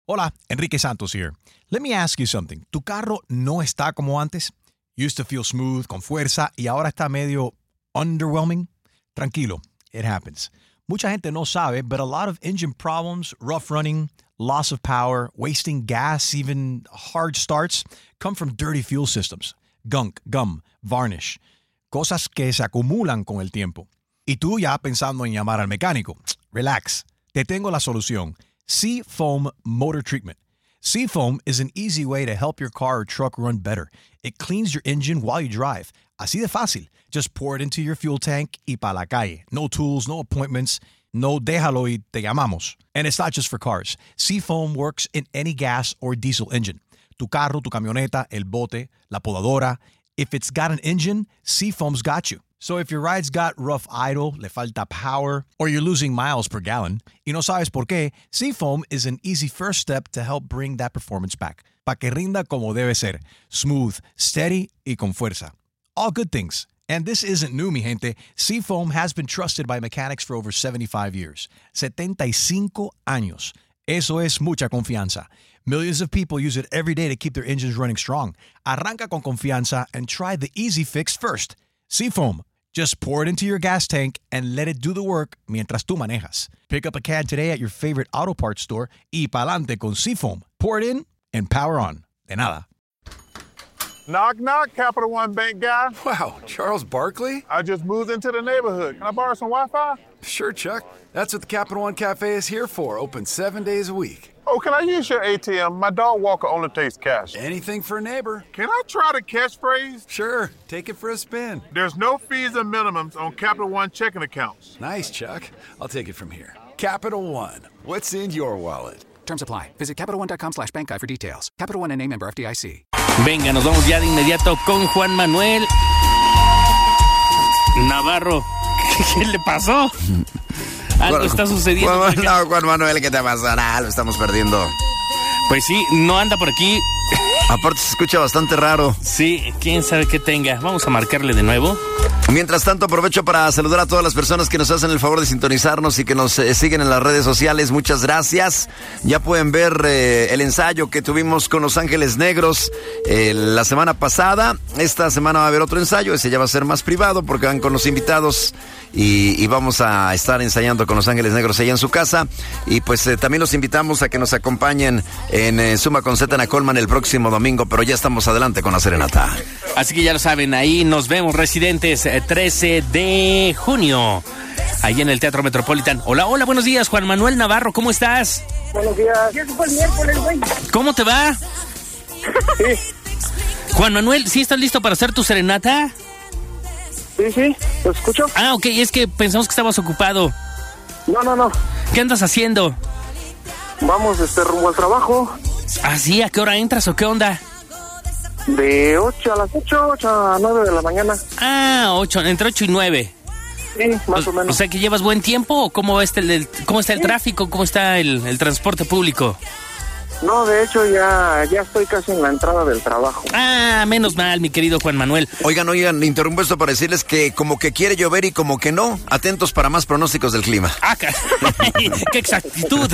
Hola, Enrique Santos here. Let me ask you something. ¿Tu carro no está como antes? Used to feel smooth, con fuerza, y ahora está medio underwhelming? Tranquilo, it happens. Mucha gente no sabe, but a lot of engine problems, rough running, loss of power, wasting gas, even hard starts, come from dirty fuel systems. Gunk, gum, varnish. Cosas que se acumulan con el tiempo. Y tú ya pensando en llamar al mecánico. Relax. Te tengo la solución. Seafoam Motor Treatment. Seafoam is an easy way to help your car or truck run better. It cleans your engine while you drive. Así de fácil. Just pour it into your fuel tank y pa' la calle. No tools, no appointments. No déjalo y te llamamos. And it's not just for cars. Seafoam works in any gas or diesel engine. Tu carro, tu camioneta, el bote, la podadora. If it's got an engine, Seafoam's got you. So if your ride's got rough idle, le falta power, or you're losing miles per gallon, y no sabes por qué, Seafoam is an easy first step to help bring that performance back. Pa' que rinda como debe ser. Smooth, steady, y con fuerza. All good things. And this isn't new, mi gente. Seafoam has been trusted by mechanics for over 75 years. 75 años. Eso es mucha confianza. Millions of people use it every day to keep their engines running strong. Arranca con confianza and try the easy fix first. Seafoam. Just pour it into your gas tank and let it do the work mientras tú manejas. Pick up a can today at your favorite auto parts store y pa'lante con Seafoam. Pour it in and power on. De nada. Knock, knock, Capital One Bank guy. Wow, Charles Barkley? I just moved into the neighborhood. Can I borrow some Wi-Fi? Sure, Chuck. That's what the Capital One Cafe is here for. Open 7 days a week. Oh, can I use your ATM? My dog Walker only takes cash. Anything for a neighbor. Can I try the catchphrase? Sure, take it for a spin. There's no fees and minimums on Capital One checking accounts. Nice, Chuck. I'll take it from here. Capital One. What's in your wallet? Terms apply. Visit CapitalOne.com/bankguide for details. Capital One N.A. member FDIC. Venga, nos vamos ya de inmediato con Juan Manuel Navarro. ¿Qué le pasó? Algo está sucediendo. No, Juan Manuel, ¿qué te pasa? Nada, lo estamos perdiendo. Pues sí, no anda por aquí. Aparte se escucha bastante raro. Sí, quién sabe qué tenga. Vamos a marcarle de nuevo. Mientras tanto, aprovecho para saludar a todas las personas que nos hacen el favor de sintonizarnos y que nos siguen en las redes sociales. Muchas gracias. Ya pueden ver el ensayo que tuvimos con Los Ángeles Negros la semana pasada. Esta semana va a haber otro ensayo. Ese ya va a ser más privado porque van con los invitados y vamos a estar ensayando con Los Ángeles Negros allá en su casa. Y pues también los invitamos a que nos acompañen en Suma con Z Ana Colman el próximo domingo, pero ya estamos adelante con la serenata. Así que ya lo saben, ahí nos vemos, residentes, 13 de junio, ahí en el Teatro Metropolitan. Hola, hola, buenos días, Juan Manuel Navarro, ¿cómo estás? Buenos días. Ya se fue el miércoles, güey. ¿Cómo te va? Sí. Juan Manuel, ¿sí estás listo para hacer tu serenata? Sí, ¿lo escucho? Ah, ok, es que pensamos que estabas ocupado. No. ¿Qué andas haciendo? Vamos, rumbo al trabajo. ¿Ah, sí? ¿A qué hora entras o qué onda? De 8 a las 8 a 9 de la mañana. Ah, 8, entre 8 y 9. Sí, más o menos. O sea, ¿que llevas buen tiempo o cómo está cómo está el tráfico? ¿Cómo está el transporte público? No, de hecho ya estoy casi en la entrada del trabajo. Ah, menos mal, mi querido Juan Manuel. Oigan, interrumpo esto para decirles que como que quiere llover y como que no. Atentos para más pronósticos del clima. Ah, ¡qué exactitud!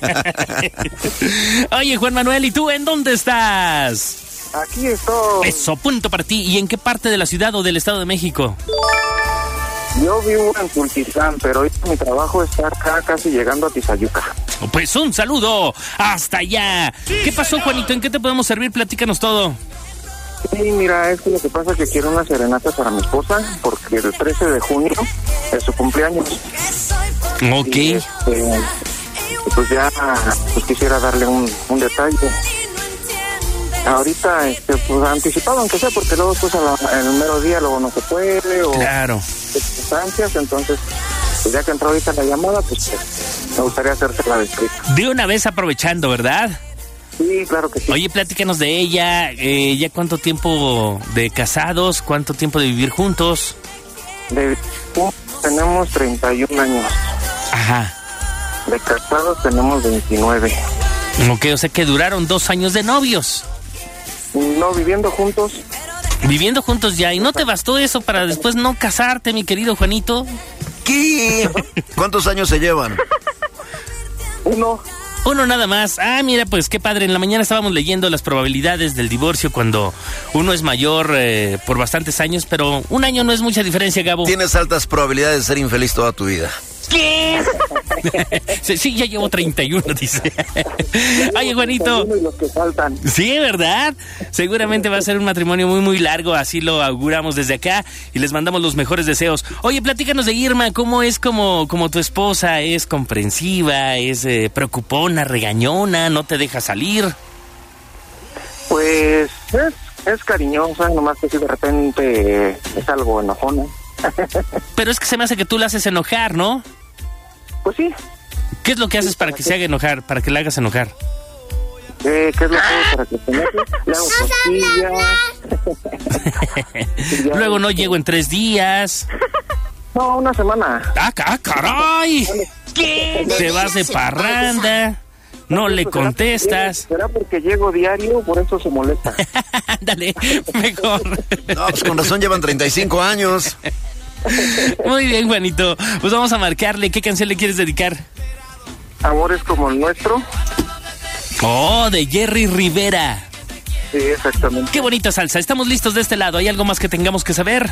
Oye, Juan Manuel, ¿y tú en dónde estás? Aquí estoy. Eso, punto para ti. ¿Y en qué parte de la ciudad o del Estado de México? Yo vivo en Tultitlán, pero hoy mi trabajo está acá casi llegando a Tizayuca. Pues un saludo hasta allá. ¿Qué pasó, Juanito? ¿En qué te podemos servir? Platícanos todo. Sí, mira, es que lo que pasa es que quiero una serenata para mi esposa, porque el 13 de junio es su cumpleaños. Ok. Y, pues ya quisiera darle un detalle. Ahorita, pues anticipado, aunque sea, porque luego pues en el mero día luego no se puede, o claro, circunstancias, entonces pues ya que entró ahorita la llamada, pues me gustaría hacerte la descripción. De una vez aprovechando, ¿verdad? Sí, claro que sí. Oye, platícanos de ella, ¿ya cuánto tiempo de casados, cuánto tiempo de vivir juntos? Tenemos 31 años. Ajá. De casados tenemos 29. Ok, o sea que duraron 2 años de novios. No, viviendo juntos. Viviendo juntos ya, ¿y no te bastó eso para después no casarte, mi querido Juanito? ¿Qué? ¿Cuántos años se llevan? 1. Uno nada más. Ah, mira, pues qué padre. En la mañana estábamos leyendo las probabilidades del divorcio cuando uno es mayor por bastantes años, pero un año no es mucha diferencia, Gabo. Tienes altas probabilidades de ser infeliz toda tu vida. ¿Qué? Sí, ya llevo 31, dice. Oye, Juanito. Y los que faltan. Sí, ¿verdad? Seguramente va a ser un matrimonio muy, muy largo, así lo auguramos desde acá y les mandamos los mejores deseos. Oye, platícanos de Irma, ¿cómo es como tu esposa? ¿Es comprensiva? ¿Es preocupona, regañona? ¿No te deja salir? Pues es cariñosa, nomás que si de repente es algo enojona. Pero es que se me hace que tú la haces enojar, ¿no? Pues sí. ¿Qué es lo que haces para que se haga enojar, para que la hagas enojar? ¿Qué es lo que hago para que se enoje? Le hago costillas. Luego no llego en 3 días. No, una semana. ¡Ah, caray! ¿Qué? Te vas de parranda, no le contestas. ¿Será porque llego diario? Por eso se molesta. Ándale, mejor. No, pues con razón llevan 35 años. Muy bien, Juanito. Pues vamos a marcarle. ¿Qué canción le quieres dedicar? Amores como el nuestro. Oh, de Jerry Rivera. Sí, exactamente. Qué bonita salsa. Estamos listos de este lado. ¿Hay algo más que tengamos que saber?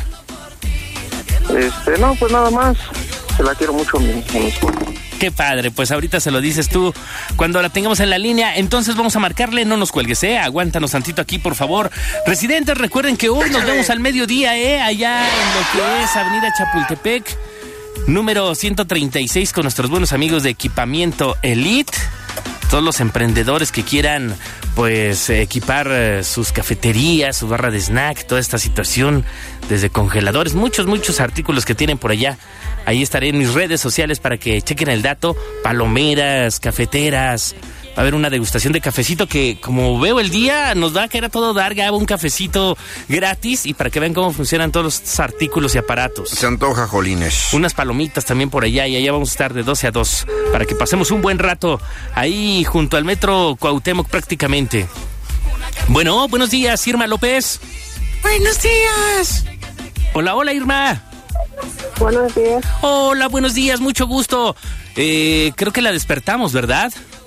No, pues nada más. Se la quiero mucho a mi esposa. Qué padre, pues ahorita se lo dices tú cuando la tengamos en la línea. Entonces vamos a marcarle, no nos cuelgues, aguántanos tantito aquí, por favor. Residentes, recuerden que hoy nos vemos al mediodía, allá en lo que es Avenida Chapultepec, número 136, con nuestros buenos amigos de Equipamiento Elite. Todos los emprendedores que quieran, pues, equipar sus cafeterías, su barra de snack, toda esta situación, desde congeladores, muchos artículos que tienen por allá. Ahí estaré en mis redes sociales para que chequen el dato. Palomeras, cafeteras. Va a haber una degustación de cafecito que, como veo el día, nos va a caer a todo dar, Gabo, un cafecito gratis, y para que vean cómo funcionan todos los artículos y aparatos. Se antoja, jolines. Unas palomitas también por allá, y allá vamos a estar de 12 a 2 para que pasemos un buen rato ahí junto al metro Cuauhtémoc prácticamente. Bueno, buenos días, Irma López. Buenos días. Hola, Irma. Buenos días. Hola, buenos días, mucho gusto. Creo que la despertamos, ¿verdad?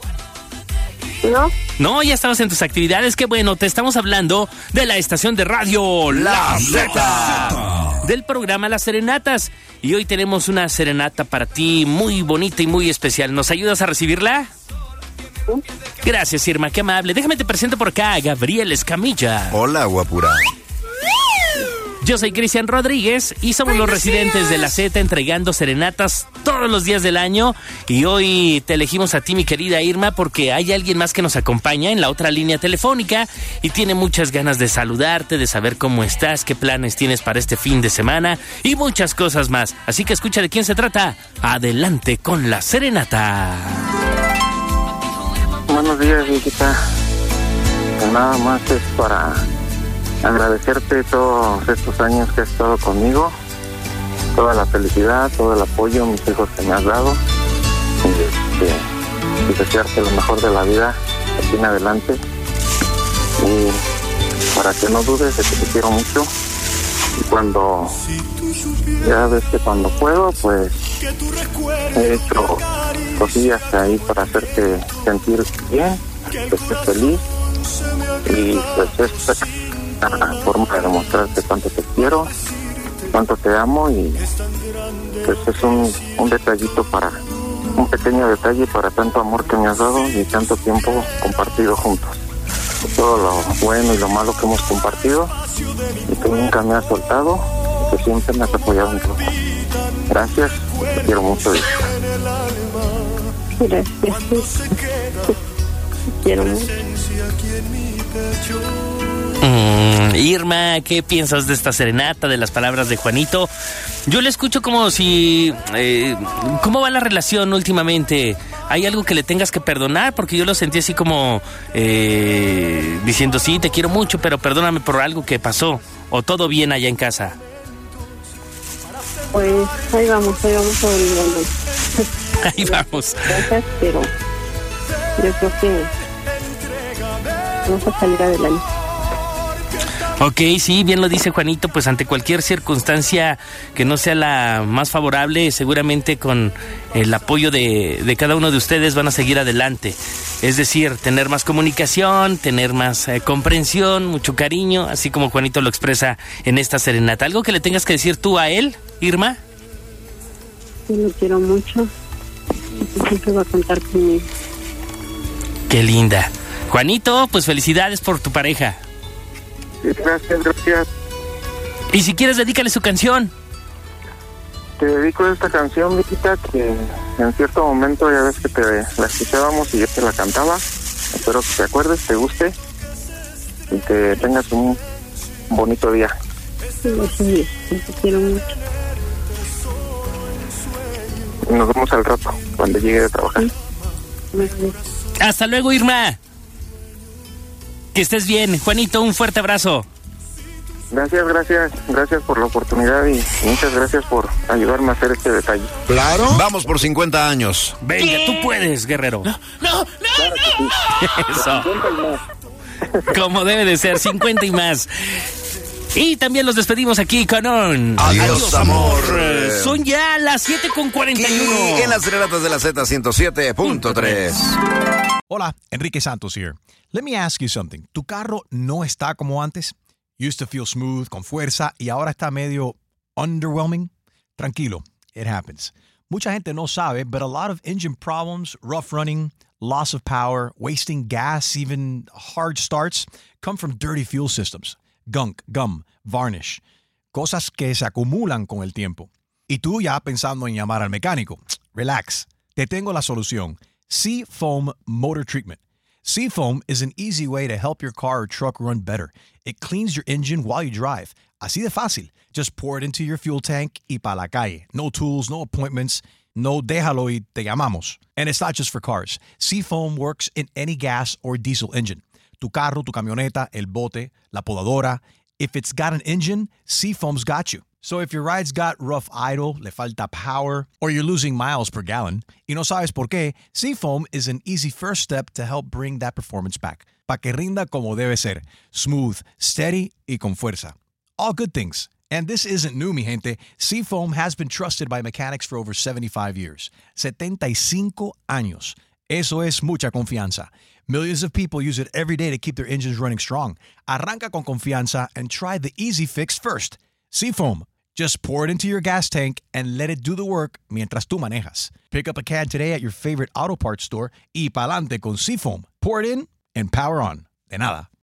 No, ya estabas en tus actividades. Qué bueno, te estamos hablando de la estación de radio La Zeta, del programa Las Serenatas. Y hoy tenemos una serenata para ti muy bonita y muy especial. ¿Nos ayudas a recibirla? Sí. Gracias, Irma, qué amable. Déjame te presento por acá a Gabriel Escamilla. Hola, guapura. Yo soy Cristian Rodríguez y somos los residentes de La Zeta, entregando serenatas todos los días del año. Y hoy te elegimos a ti, mi querida Irma, porque hay alguien más que nos acompaña en la otra línea telefónica y tiene muchas ganas de saludarte, de saber cómo estás, qué planes tienes para este fin de semana y muchas cosas más. Así que escucha de quién se trata. Adelante con la serenata. Buenos días, viejita. Nada más es para agradecerte todos estos años que has estado conmigo, toda la felicidad, todo el apoyo, mis hijos que me has dado, y desearte lo mejor de la vida aquí en adelante, y para que no dudes de que te quiero mucho, y cuando ya ves que cuando puedo, pues he hecho cosillas ahí para hacerte sentir bien, que estés feliz, y pues es una forma de demostrarte cuánto te quiero, cuánto te amo, y pues es un detallito un pequeño detalle para tanto amor que me has dado y tanto tiempo compartido juntos. Todo lo bueno y lo malo que hemos compartido, y que nunca me has soltado, y que siempre me has apoyado en todo. Gracias, te quiero mucho. Gracias. Te quiero mucho. Irma, ¿qué piensas de esta serenata, de las palabras de Juanito? Yo le escucho como si... ¿cómo va la relación últimamente? ¿Hay algo que le tengas que perdonar? Porque yo lo sentí así como diciendo, sí, te quiero mucho, pero perdóname por algo que pasó. ¿O todo bien allá en casa? Pues ahí vamos sobreviviendo. Ahí vamos. Gracias, pero yo creo que vamos a salir adelante. Ok, sí, bien lo dice Juanito, pues ante cualquier circunstancia que no sea la más favorable, seguramente con el apoyo de cada uno de ustedes van a seguir adelante. Es decir, tener más comunicación, tener más comprensión, mucho cariño, así como Juanito lo expresa en esta serenata. ¿Algo que le tengas que decir tú a él, Irma? Yo lo quiero mucho. Siempre va a contar conmigo. Qué linda. Juanito, pues felicidades por tu pareja. Gracias. Y si quieres, dedícale su canción. Te dedico esta canción, Viquita, que en cierto momento ya ves que te la escuchábamos y yo te la cantaba. Espero que te acuerdes, te guste y que tengas un bonito día. Sí, te quiero mucho. Nos vemos al rato, cuando llegue de trabajar. Hasta luego, Irma. Que estés bien. Juanito, un fuerte abrazo. Gracias por la oportunidad y muchas gracias por ayudarme a hacer este detalle. Claro. Vamos por 50 años. Venga, tú puedes, guerrero. No. Eso. Como debe de ser, 50 y más. Y también los despedimos aquí con un... Adiós, amor. Son ya las 7:41. Y en las serenatas de la Z107.3. Hola, Enrique Santos here. Let me ask you something. ¿Tu carro no está como antes? Used to feel smooth, con fuerza, y ahora está medio underwhelming? Tranquilo, it happens. Mucha gente no sabe, but a lot of engine problems, rough running, loss of power, wasting gas, even hard starts, come from dirty fuel systems. Gunk, gum, varnish. Cosas que se acumulan con el tiempo. Y tú ya pensando en llamar al mecánico. Relax. Te tengo la solución. Seafoam Motor Treatment. Seafoam is an easy way to help your car or truck run better. It cleans your engine while you drive. Así de fácil. Just pour it into your fuel tank y pa' la calle. No tools, no appointments. No déjalo y te llamamos. And it's not just for cars. Seafoam works in any gas or diesel engine. Tu carro, tu camioneta, el bote, la podadora. If it's got an engine, Seafoam's got you. So if your ride's got rough idle, le falta power, or you're losing miles per gallon, y no sabes por qué, Seafoam is an easy first step to help bring that performance back. Pa' que rinda como debe ser. Smooth, steady, y con fuerza. All good things. And this isn't new, mi gente. Seafoam has been trusted by mechanics for over 75 years. 75 años. Eso es mucha confianza. Millions of people use it every day to keep their engines running strong. Arranca con confianza and try the easy fix first. Seafoam. Just pour it into your gas tank and let it do the work mientras tú manejas. Pick up a can today at your favorite auto parts store y pa'lante con Seafoam. Pour it in and power on. De nada.